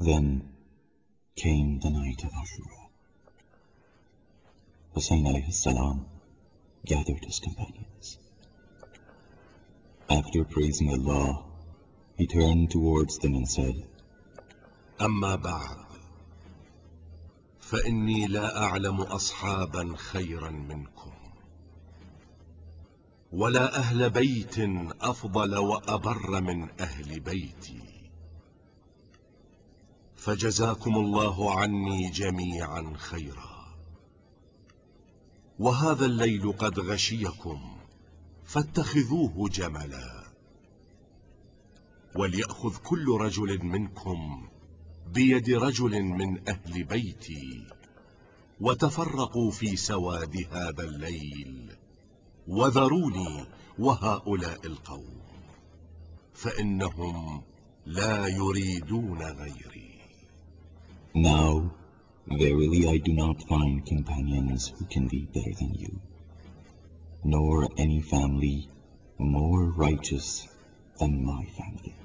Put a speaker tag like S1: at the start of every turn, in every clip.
S1: Then came the night of Ashura. Hussein alayhi salam gathered his companions. After praising Allah, he turned towards them and said,
S2: أما بعد فإني لا أعلم أصحابا خيرا منكم ولا أهل بيت أفضل وأبر من أهل بيتي فجزاكم الله عني جميعا خيرا وهذا الليل قد غشيكم فاتخذوه جملا وليأخذ كل رجل منكم بيد رجل من أهل بيتي وتفرقوا في سواد هذا الليل وذروني وهؤلاء القوم فإنهم لا يريدون غيري.
S1: Now, verily I do not find companions who can be better than you, nor any family more righteous than my family.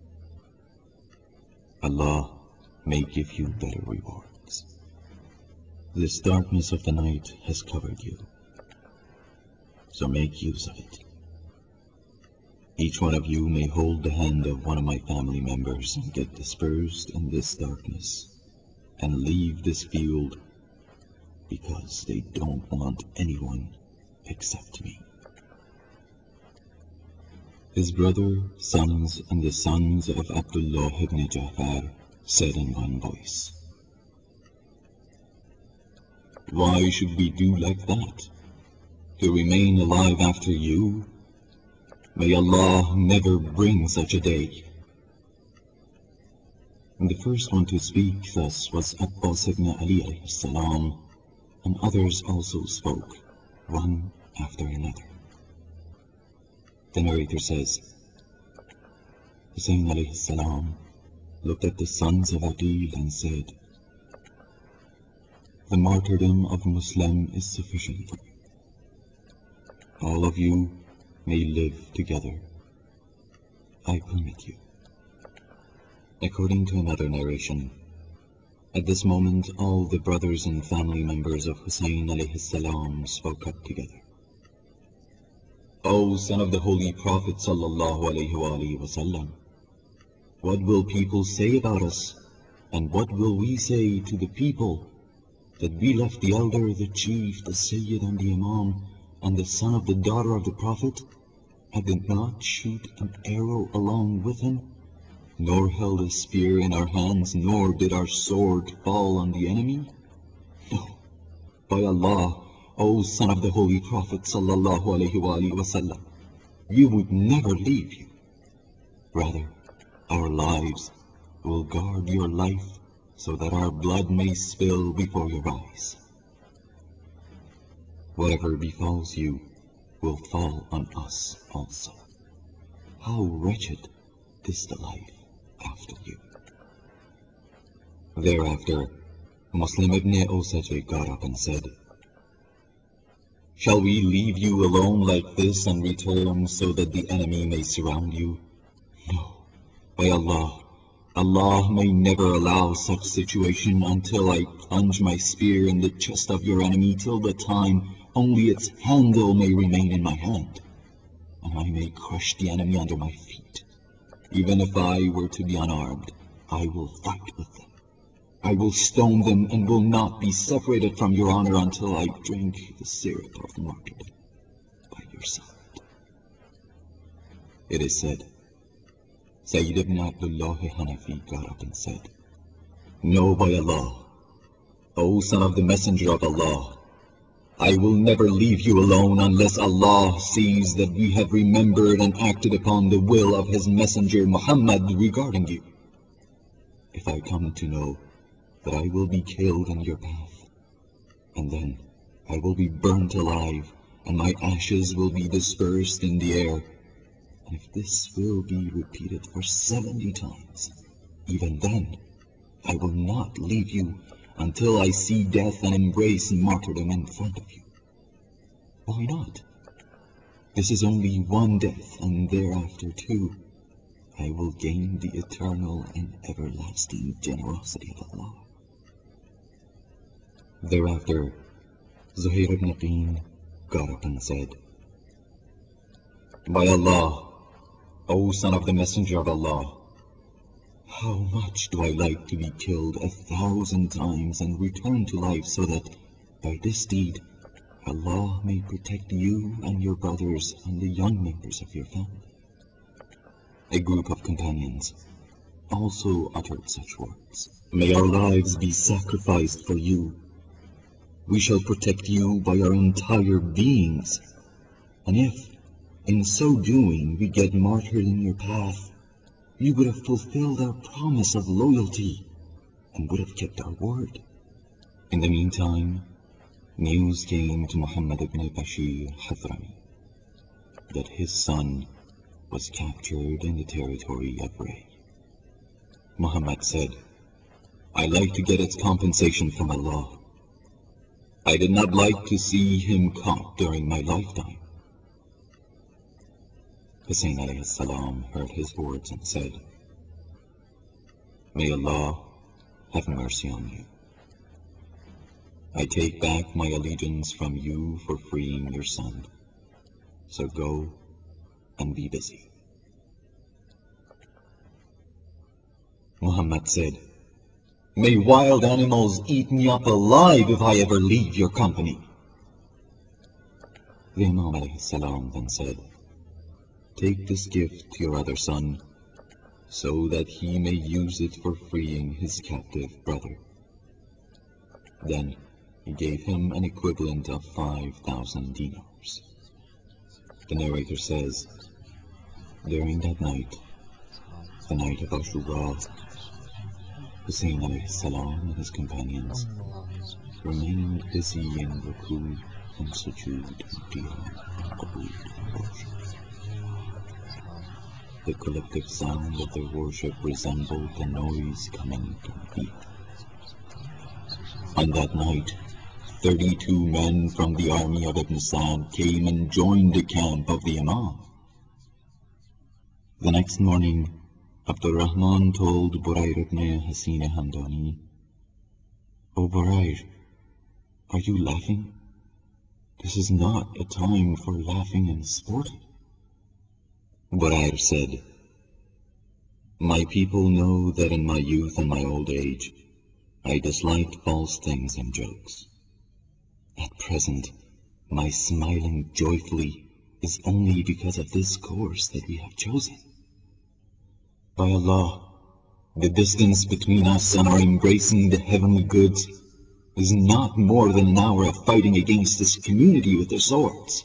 S1: Allah may give you better rewards. This darkness of the night has covered you, so make use of it. Each one of you may hold the hand of one of my family members and get dispersed in this darkness and leave this field because they don't want anyone except me. His brother, sons, and the sons of Abdullah ibn Ja'far said in one voice, Why should we do like that? To remain alive after you? May Allah never bring such a day. And the first one to speak thus was Abbas ibn Ali alayhi salam, and others also spoke, one after another. The narrator says, Hussein alayhi salam looked at the sons of Aqil and said, The martyrdom of Muslim is sufficient for you. All of you may live together. I permit you. According to another narration, at this moment all the brothers and family members of Hussein alayhi salam spoke up together. O son of the Holy Prophet sallallahu alayhi wasallam, what will people say about us, and what will we say to the people, that we left the elder, the chief, the Sayyid and the Imam, and the son of the daughter of the Prophet, and did not shoot an arrow along with him, nor held a spear in our hands, nor did our sword fall on the enemy? No, by Allah, O son of the Holy Prophet sallallahu alayhi wasallam, we would never leave you. Rather, our lives will guard your life so that our blood may spill before your eyes. Whatever befalls you will fall on us also. How wretched is the life after you. Thereafter, Muslim ibn Osaj got up and said, Shall we leave you alone like this and return so that the enemy may surround you? No, by Allah, Allah may never allow such situation until I plunge my spear in the chest of your enemy till the time only its handle may remain in my hand, and I may crush the enemy under my feet. Even if I were to be unarmed, I will fight with them. I will stone them and will not be separated from your honor until I drink the syrup of martyrdom by your side. It is said, Sayyid ibn Abdullah Hanafi got up and said, No, by Allah, O son of the Messenger of Allah, I will never leave you alone unless Allah sees that we have remembered and acted upon the will of His Messenger Muhammad regarding you. If I come to know that I will be killed in your path, and then I will be burnt alive, and my ashes will be dispersed in the air, and if this will be repeated for 70 times, even then I will not leave you until I see death and embrace martyrdom in front of you. Why not? This is only one death, and thereafter two, I will gain the eternal and everlasting generosity of Allah. Thereafter, Zuhair ibn Qin got up and said, By Allah, O son of the Messenger of Allah, how much do I like to be killed 1,000 times and return to life so that by this deed Allah may protect you and your brothers and the young members of your family. A group of companions also uttered such words. May our lives be sacrificed for you. We shall protect you by our entire beings. And if, in so doing, we get martyred in your path, we would have fulfilled our promise of loyalty and would have kept our word. In the meantime, news came to Muhammad ibn Bashir Hadrami that his son was captured in the territory of Ray. Muhammad said, I like to get its compensation from Allah. I did not like to see him caught during my lifetime. Hussein alayhi salam heard his words and said, May Allah have mercy on you. I take back my allegiance from you for freeing your son. So go and be busy. Muhammad said, May wild animals eat me up alive if I ever leave your company. The Imam alayhi salam then said, Take this gift to your other son, so that he may use it for freeing his captive brother. Then he gave him an equivalent of 5,000 dinars. The narrator says, During that night, the night of Ashura, Hussein alayhi salam and his companions remained busy in ruku and sujood and qiyam and qubud and worship. The collective sound of their worship resembled the noise coming from the earth. On that night, 32 men from the army of Ibn Sa'd came and joined the camp of the Imam. The next morning, Abdul Rahman told Burair ibn Hasina Hamdani, O Burair, are you laughing? This is not a time for laughing and sporting. Burair said, My people know that in my youth and my old age, I disliked false things and jokes. At present, my smiling joyfully is only because of this course that we have chosen. By Allah, the distance between us and our embracing the heavenly goods is not more than an hour of fighting against this community with their swords.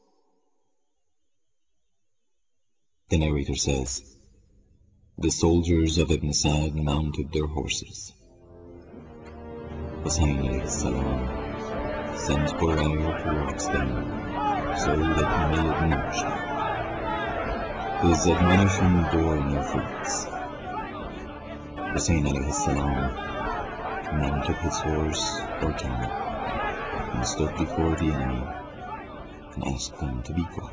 S1: The narrator says, The soldiers of Ibn Sa'd mounted their horses. Hussein alayhi salam sent Burair towards them so that he may admonish them. His admonition bore no fruits. Hussein alayhi salam mounted his horse or camel and stood before the enemy and asked them to be quiet.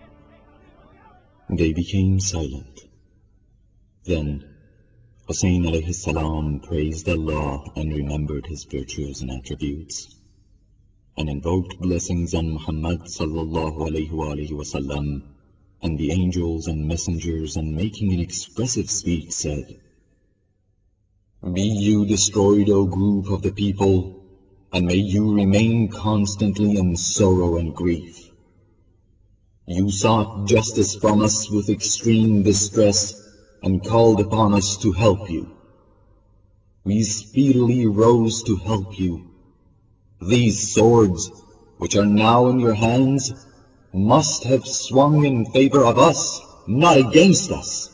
S1: They became silent. Then Hussein alayhi salam praised Allah and remembered his virtues and attributes, and invoked blessings on Muhammad sallallahu alayhi wa sallam and the angels and messengers, and making an expressive speech said, Be you destroyed, O group of the people, and may you remain constantly in sorrow and grief. You sought justice from us with extreme distress, and called upon us to help you. We speedily rose to help you. These swords, which are now in your hands, must have swung in favor of us, not against us.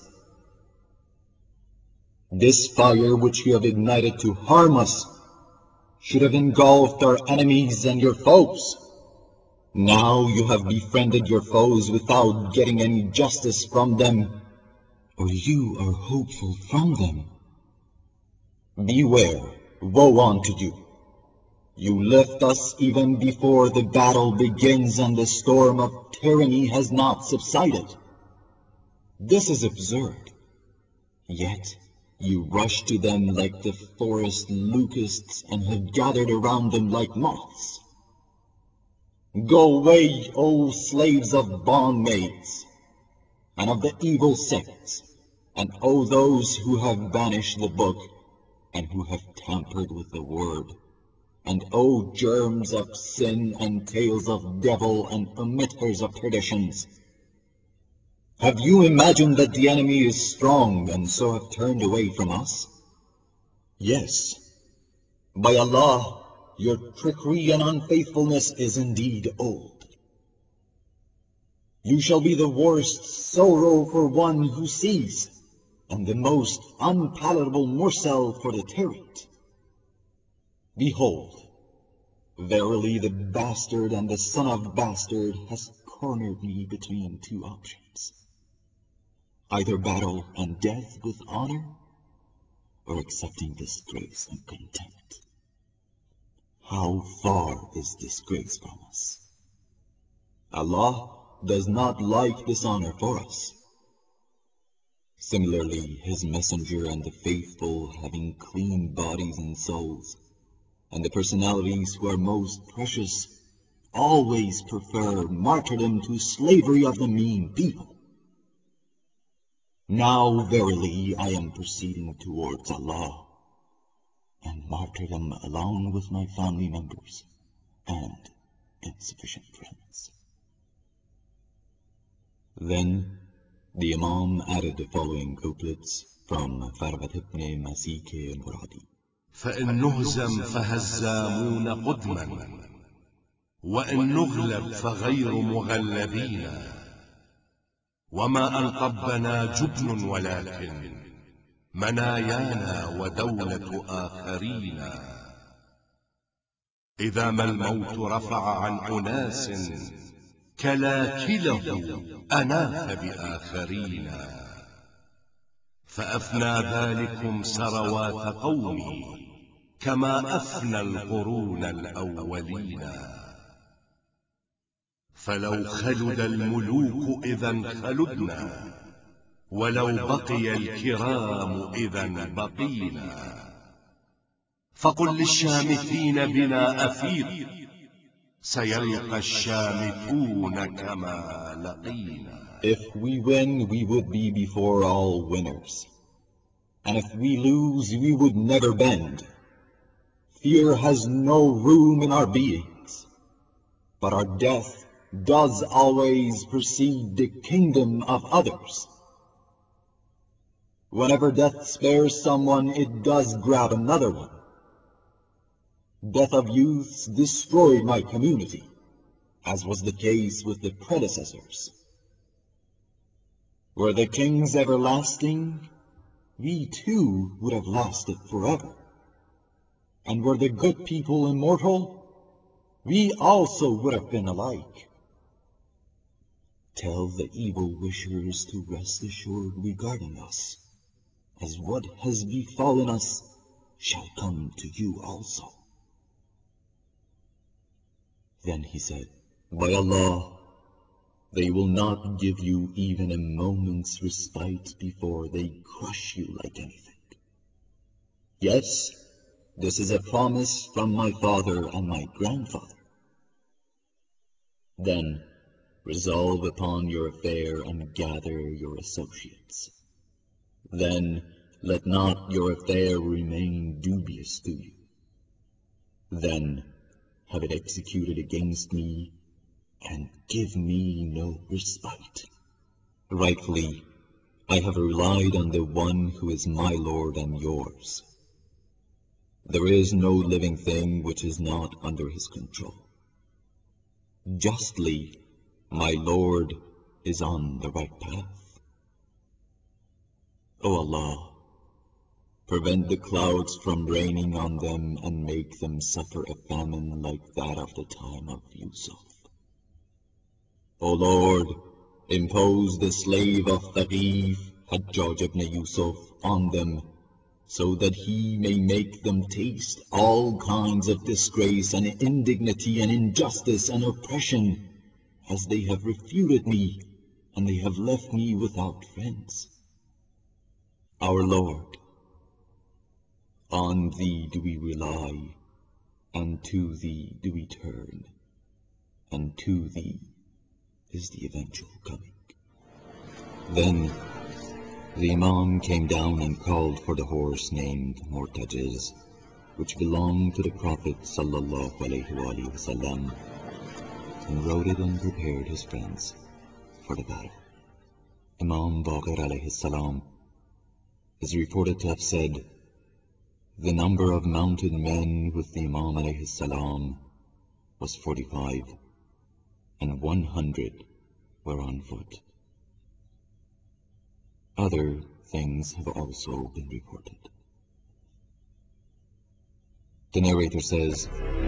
S1: This fire which you have ignited to harm us should have engulfed our enemies and your foes. Now you have befriended your foes without getting any justice from them, or you are hopeful from them. Beware, woe unto you. You left us even before the battle begins and the storm of tyranny has not subsided. This is absurd. Yet you rush to them like the forest locusts and have gathered around them like moths. Go away, O slaves of bondmaids, and of the evil sects, and O those who have banished the book, and who have tampered with the word, and O germs of sin and tales of devil and emitters of perditions. Have you imagined that the enemy is strong and so have turned away from us? Yes, by Allah, your trickery and unfaithfulness is indeed old. You shall be the worst sorrow for one who sees, and the most unpalatable morsel for the tyrant. Behold, verily the bastard and the son of bastard has cornered me between two options. Either battle and death with honor, or accepting disgrace and contempt. How far is disgrace from us? Allah does not like dishonor for us. Similarly, His Messenger and the faithful, having clean bodies and souls, and the personalities who are most precious, always prefer martyrdom to slavery of the mean people. Now verily I am proceeding towards Allah, and martyrdom along with my family members and insufficient friends. Then the Imam added the following couplets from Farbat ibn Masik al-Muradi.
S2: فإن نهزم فهزامون قدما وإن نغلب فغير مغلبين وما أن طبنا جبن ولكن منايانا ودولة آخرين إذا ما الموت رفع عن أناس كلاكله أناف بآخرين فأفنى ذلكم سروات قومي كما أفنى القرون الأولين فلو خلد الملوك إذا خلدنا ولو بقي الكرام إذا بقينا فقل للشامتين بنا أفيق سيلقى الشامتون كما لقينا.
S1: If we win, we would be before all winners. And if we lose, we would never bend. Fear has no room in our beings. But our death does always precede the kingdom of others. Whenever death spares someone, it does grab another one. Death of youths destroyed my community, as was the case with the predecessors. Were the kings everlasting, we too would have lasted forever. And were the good people immortal, we also would have been alike. Tell the evil wishers to rest assured regarding us, as what has befallen us shall come to you also. Then he said, by Allah, they will not give you even a moment's respite before they crush you like anything. Yes, this is a promise from my father and my grandfather. Then resolve upon your affair and gather your associates. Then let not your affair remain dubious to you. Then have it executed against me, and give me no respite. Rightfully, I have relied on the one who is my Lord and yours. There is no living thing which is not under his control. Justly, my Lord is on the right path. O Allah, prevent the clouds from raining on them and make them suffer a famine like that of the time of Yusuf. O Lord, impose the slave of Thaqif, Hajjaj ibn Yusuf, on them, so that he may make them taste all kinds of disgrace and indignity and injustice and oppression, as they have refuted me, and they have left me without friends. Our Lord, on Thee do we rely, and to Thee do we turn, and to Thee is the eventual coming. Then the Imam came down and called for the horse named Mortajiz, which belonged to the Prophet sallallahu alaihi wasallam, and rode it and prepared his friends for the battle. Imam Baqir alayhi salam is reported to have said, the number of mounted men with the Imam alayhi salam was 45, and 100 were on foot. Other things have also been reported. The narrator says,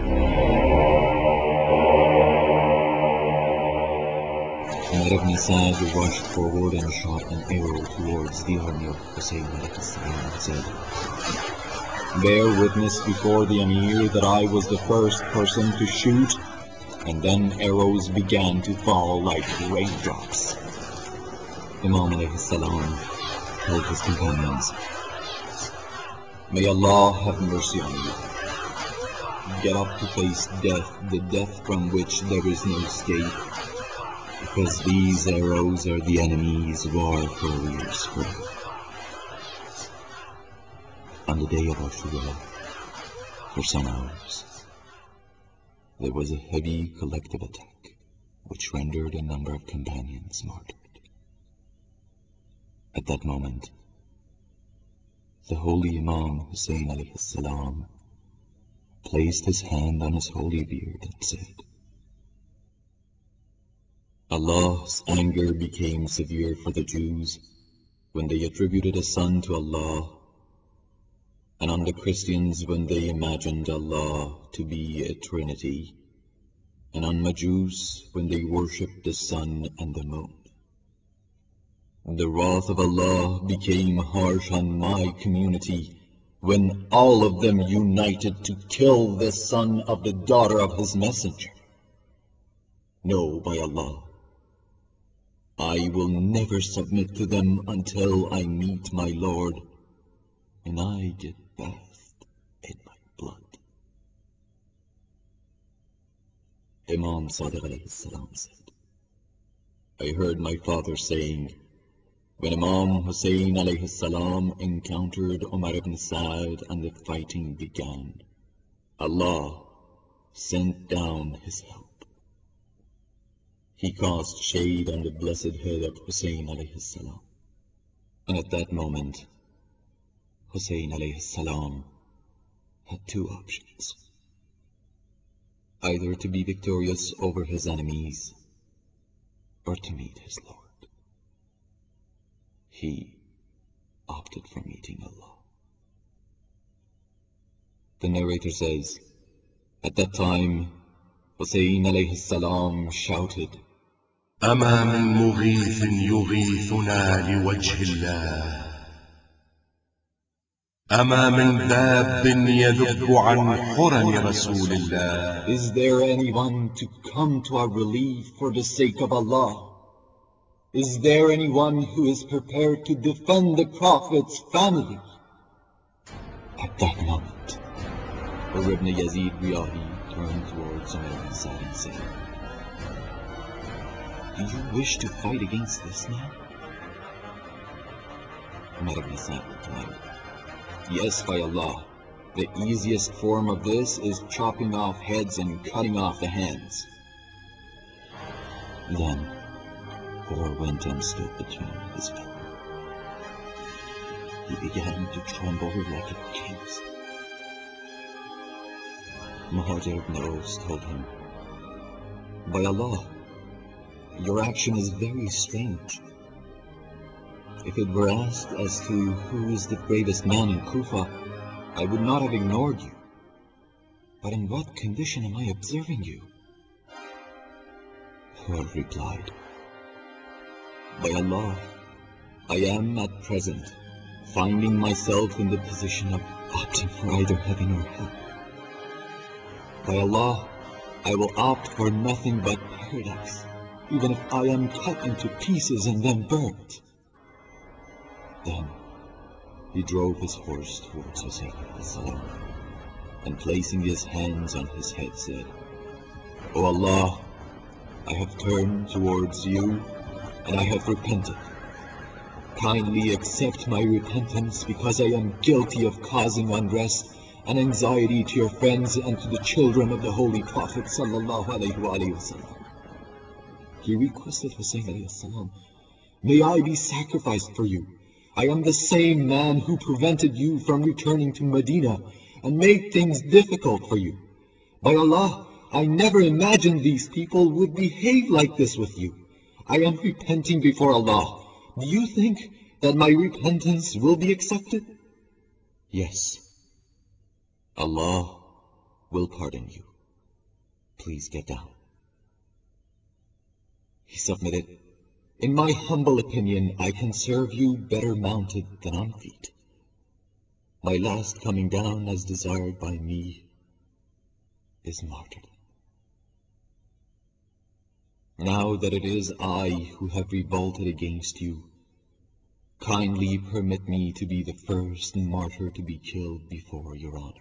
S1: Umar ibn Sa'd rushed forward and shot an arrow towards the army of Hussein alayhi salam and said, bear witness before the Amir that I was the first person to shoot, and then arrows began to fall like raindrops. Imam alayhi salam told his companions, may Allah have mercy on you. Get up to face death, the death from which there is no escape, because these arrows are the enemy's war couriers forever. On the day of Ashura, for some hours, there was a heavy collective attack, which rendered a number of companions martyred. At that moment, the holy Imam Hussein alayhi salam placed his hand on his holy beard and said, Allah's anger became severe for the Jews when they attributed a son to Allah, and on the Christians when they imagined Allah to be a trinity, and on Majus when they worshipped the sun and the moon. The wrath of Allah became harsh on my community when all of them united to kill the son of the daughter of his messenger. No, by Allah, I will never submit to them until I meet my Lord, and I get bathed in my blood. Imam Sadiq alayhi salam said, I heard my father saying, when Imam Hussein alayhi salam encountered Umar ibn Sa'd and the fighting began, Allah sent down his help. He cast shade on the blessed head of Hussein alayhi salam. And at that moment, Hussein alayhi salam had two options. Either to be victorious over his enemies, or to meet his Lord. He opted for meeting Allah. The narrator says, at that time, Hussein alayhi salam shouted,
S2: أما من مغيث يغيثنا لوجه الله أما من ذاب يذب عن حرم رسول الله.
S1: Is there anyone to come to our relief for the sake of Allah? Is there anyone who is prepared to defend the Prophet's family? At that moment, Ibn Yazid Riyahi turned towards Umar ibn Sa'd and said, do you wish to fight against this man? Umar ibn Sa'd replied, yes, by Allah, the easiest form of this is chopping off heads and cutting off the hands. Then, Umar went and stood between his feet. He began to tremble like a king's. Muhajir ibn Aus told him, by Allah, your action is very strange. If it were asked as to who is the bravest man in Kufa, I would not have ignored you. But in what condition am I observing you? Umar replied, by Allah, I am at present finding myself in the position of opting for either heaven or hell. By Allah, I will opt for nothing but paradise, even if I am cut into pieces and then burnt. Then He drove his horse towards Hussein salam, and placing his hands on his head said, O Allah, I have turned towards you, and I have repented. Kindly accept my repentance, because I am guilty of causing unrest and anxiety to your friends and to the children of the Holy Prophet sallallahu alaihi wasallam. He requested Hussein alayhi salam, may I be sacrificed for you. I am the same man who prevented you from returning to Medina and made things difficult for you. By Allah, I never imagined these people would behave like this with you. I am repenting before Allah. Do you think that my repentance will be accepted? Yes. Allah will pardon you. Please get down. He submitted. In my humble opinion, I can serve you better mounted than on feet. My last coming down as desired by me is martyrdom. Now that it is I who have revolted against you, kindly permit me to be the first martyr to be killed before your honor.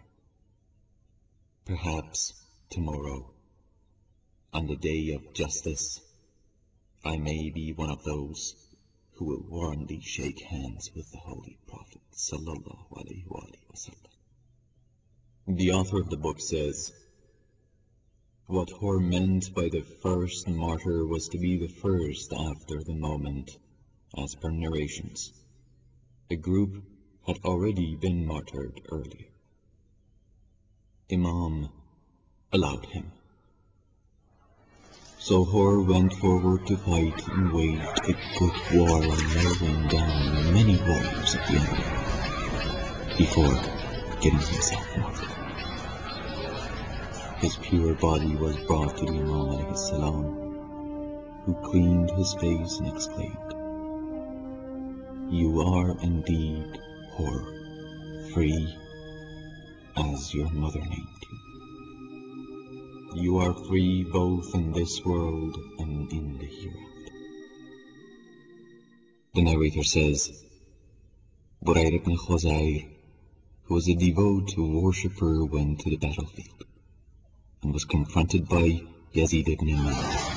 S1: Perhaps tomorrow, on the day of justice, I may be one of those who will warmly shake hands with the Holy Prophet sallallahu alaihi wasallam. The author of the book says, what Hor meant by the first martyr was to be the first after the moment, as per narrations. A group had already been martyred earlier. Imam allowed him. So Hor went forward to fight and waged a good war, mowing down many warriors of the enemy, before getting himself martyred. His pure body was brought to the Imam alayhi salam, who cleaned his face and exclaimed, you are indeed Hor, free as your mother named you. You are free both in this world and in the hereafter. The narrator says, Burayr ibn Khuzayr, who was a devout worshipper, went to the battlefield and was confronted by Yazid ibn Ma'ad.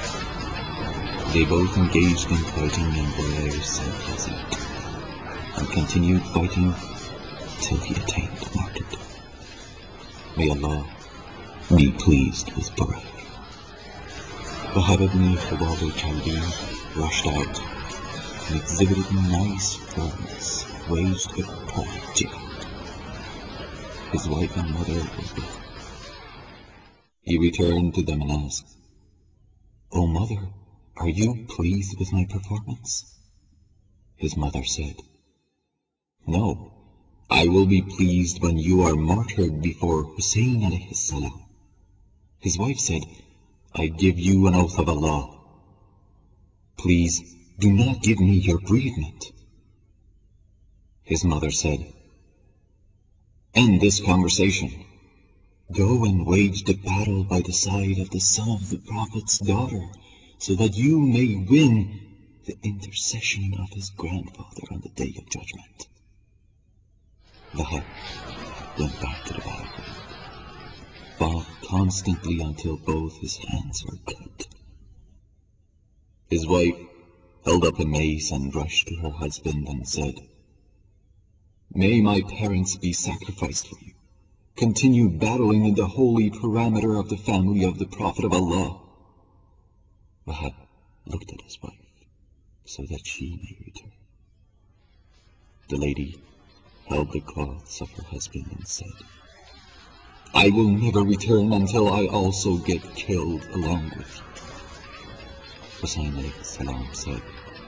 S1: They both engaged in fighting, and Burayr sent Yazid and continued fighting till he attained martyrdom. May Allah be pleased with Burayr. Wahab ibn Khubab al-Kalbi rushed out and exhibited nice firmness, waged a perfect jihad. His wife and mother were with him. He returned to them and asked, O mother, are you pleased with my performance? His mother said, no, I will be pleased when you are martyred before Hussein alayhi salam. His wife said, I give you an oath of Allah. Please do not give me your bereavement. His mother said, end this conversation. Go and wage the battle by the side of the son of the Prophet's daughter, so that you may win the intercession of his grandfather on the day of judgment. Wahab went back to the battlefield, fought constantly until both his hands were cut. His wife held up a mace and rushed to her husband and said, may my parents be sacrificed for you. Continue battling in the holy parameter of the family of the Prophet of Allah. Wahab looked at his wife so that she may return. The lady held the cloths of her husband and said, I will never return until I also get killed along with you. Hussein alayhi salam said,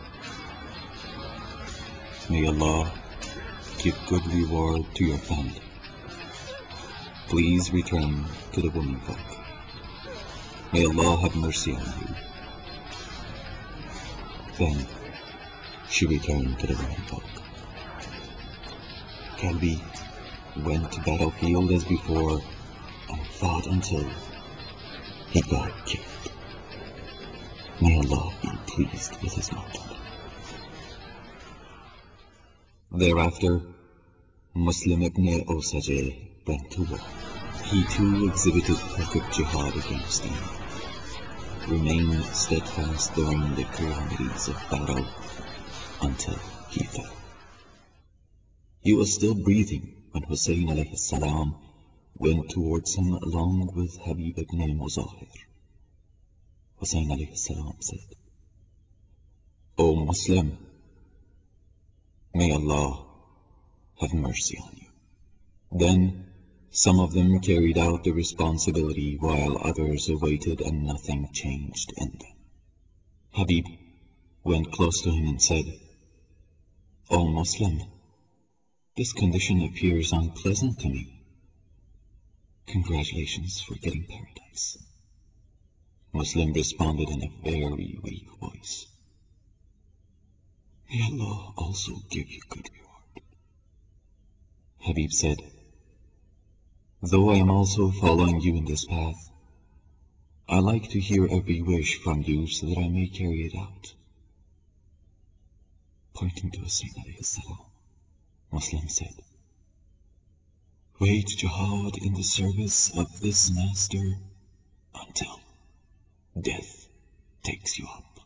S1: may Allah give good reward to your family. Please return to the womenfolk. May Allah have mercy on you. Then she returned to the womenfolk. Kalbi went to battlefield as before and fought until he got killed. May Allah be pleased with his martyrdom. Thereafter, Muslim ibn Osajeh went to war. He too exhibited perfect jihad against evil, remained steadfast during the calamities of battle until he fell. He was still breathing when Hussein alayhi salam went towards him along with Habib ibn Muzahir. Hussein alayhi salam said, "O Muslim, may Allah have mercy on you." Then some of them carried out the responsibility while others awaited and nothing changed in them. Habib went close to him and said, "O Muslim, this condition appears unpleasant to me. Congratulations for getting paradise." Muslim responded in a very weak voice, "May Allah also give you good reward." Habib said, "Though I am also following you in this path, I like to hear every wish from you so that I may carry it out." Pointing to Hussein alayhi salam, Muslim said, "Wage jihad in the service of this master until death takes you up."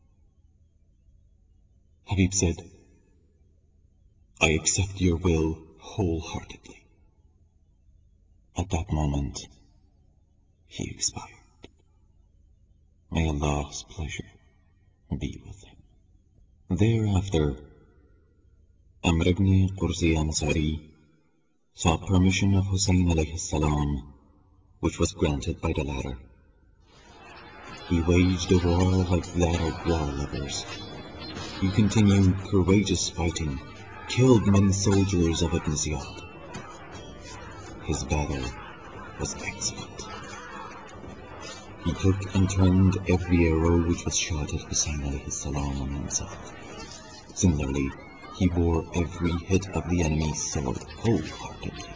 S1: Habib said, "I accept your will wholeheartedly." At that moment, he expired. May Allah's pleasure be with him. Thereafter, Amr ibn Qurzi Ansari sought permission of Hussein alayhi salam, which was granted by the latter. He waged a war like that of war lovers. He continued courageous fighting, killed many soldiers of Ibn Ziyad. His battle was excellent. He took and turned every arrow which was shot at Hussein alayhi salam on himself. Similarly, he bore every hit of the enemy's sword wholeheartedly.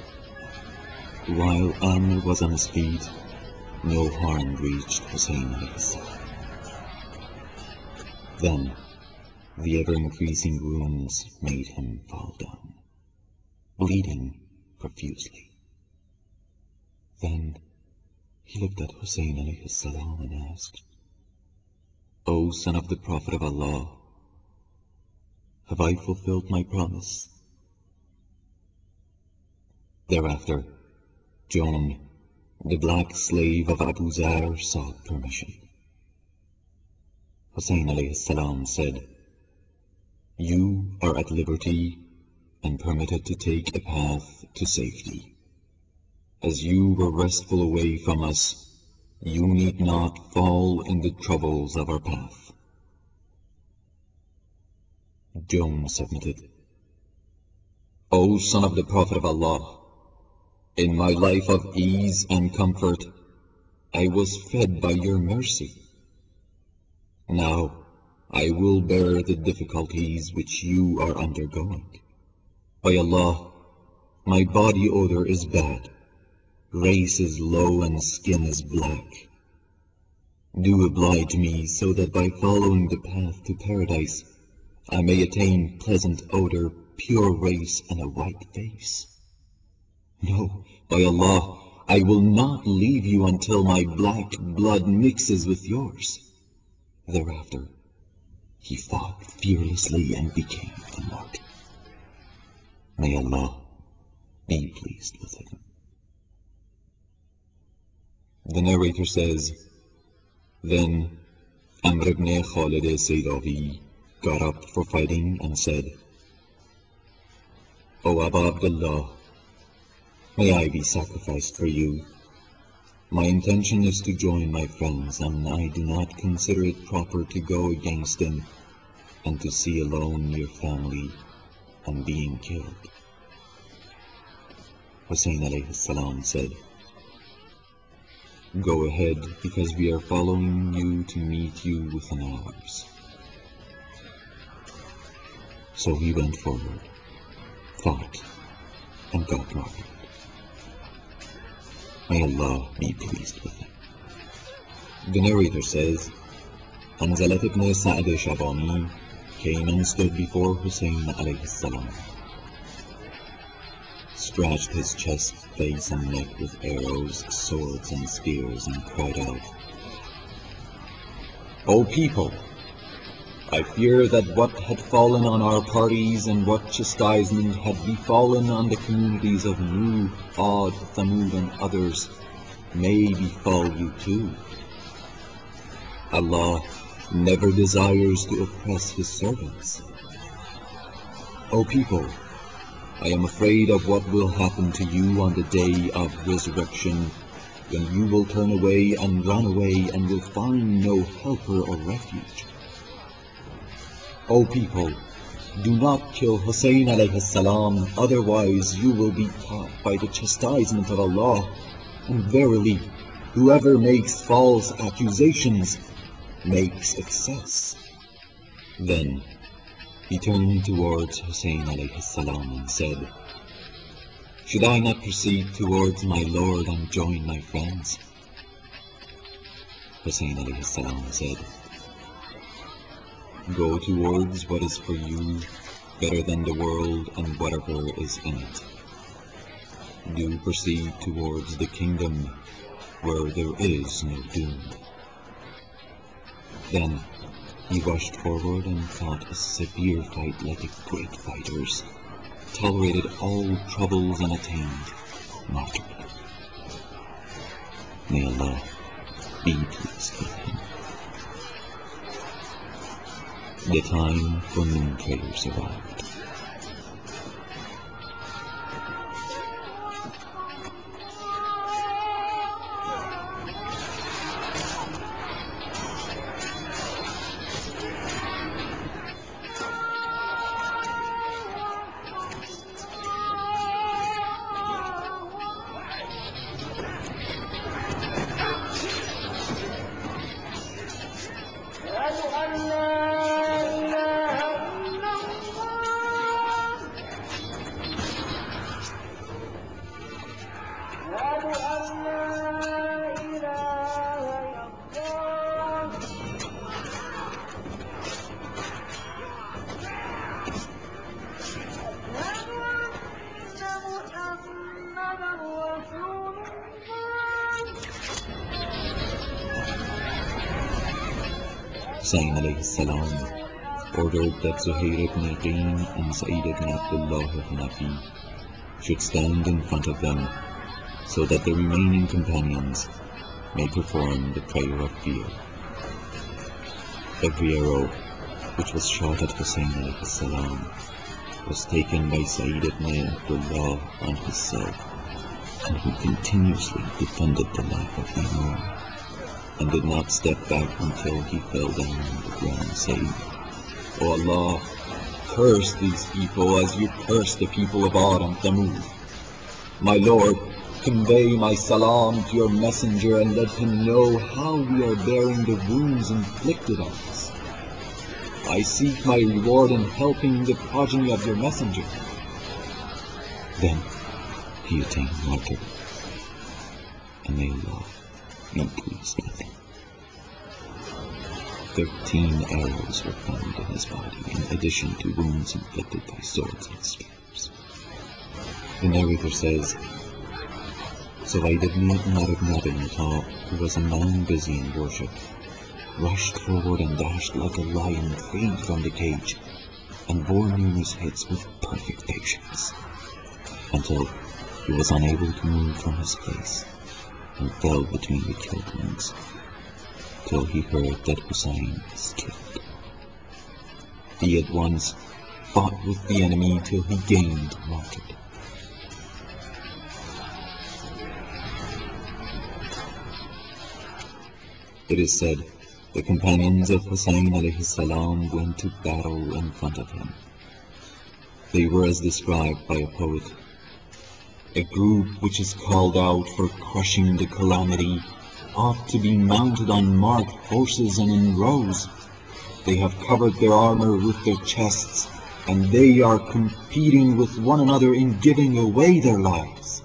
S1: While Amr was on his feet, no harm reached Hussein alayhi salam. Then, the ever-increasing wounds made him fall down, bleeding profusely. Then he looked at Hussein alayhi salam and asked, "O son of the Prophet of Allah, have I fulfilled my promise?" Thereafter, Joan, the black slave of Abu Zar, sought permission. Hussein alayhi salam said, "You are at liberty and permitted to take a path to safety. As you were restful away from us, you need not fall in the troubles of our path." Joan submitted, "O son of the Prophet of Allah, in my life of ease and comfort, I was fed by your mercy. Now I will bear the difficulties which you are undergoing. By Allah, my body odor is bad, race is low and skin is black. Do oblige me so that by following the path to paradise, I may attain pleasant odor, pure race, and a white face. No, by Allah, I will not leave you until my black blood mixes with yours." Thereafter, he fought fearlessly and became immortal. May Allah be pleased with him. The narrator says, "Then Amr ibn Khalid Saydawi got up for fighting and said, O Abu Abdullah, may I be sacrificed for you. My intention is to join my friends, and I do not consider it proper to go against them and to see alone your family and being killed." Hussein alayhi salam said, "Go ahead, because we are following you to meet you within hours." So he went forward, fought, and got martyred. May Allah be pleased with him. The narrator says, Hanzalat ibn Sa'd Shabani came and stood before Hussein alayhi salam. scratched his chest, face, and neck with arrows, swords, and spears, and cried out, "O people, I fear that what had fallen on our parties and what chastisement had befallen on the communities of Nuh, Ad, Thamud, and others may befall you too. Allah never desires to oppress His servants. O people, I am afraid of what will happen to you on the day of resurrection, when you will turn away and run away and will find no helper or refuge. O people, do not kill Hussein alayhi salam, otherwise you will be caught by the chastisement of Allah, and verily, whoever makes false accusations makes excess." Then he turned towards Hussein alayhi salam and said, "Should I not proceed towards my Lord and join my friends?" Hussein alayhi salam said, "Go towards what is for you better than the world and whatever is in it. Do proceed towards the kingdom where there is no doom." Then he rushed forward and fought a severe fight like a great fighters, tolerated all troubles and attained martyrdom. May Allah be pleased with him. The time for moon prayers arrived. Hussein alayhi salam ordered that Zuhair ibn Aqeen and Sa'id ibn Abdullah al-Hanafi should stand in front of them so that the remaining companions may perform the prayer of fear. Every arrow which was shot at Hussein alayhi salam was taken by Sa'id ibn Abdullah on himself, and he continuously defended the life of Imam and did not step back until he fell down on the ground, saying, "O Allah, curse these people as you cursed the people of Ad and Thamud. My Lord, convey my salam to your messenger and let him know how we are bearing the wounds inflicted on us. I seek my reward in helping the progeny of your messenger." Then he attained martyrdom, and may Allah be pleased with him. 13 arrows were found in his body, in addition to wounds inflicted by swords and spears. The narrator says, Suwayd ibn Umar ibn Abi Talib, who was a man busy in worship, rushed forward and dashed like a lion freed from the cage, and bore numerous hits with perfect patience, until he was unable to move from his place, and fell between the killed ones, till he heard that Hussein was killed. He at once fought with the enemy till he gained martyrdom. It is said, the companions of Hussein alayhi salam went to battle in front of him. They were as described by a poet, a group which is called out for crushing the calamity ought to be mounted on marked horses and in rows. They have covered their armor with their chests, and they are competing with one another in giving away their lives.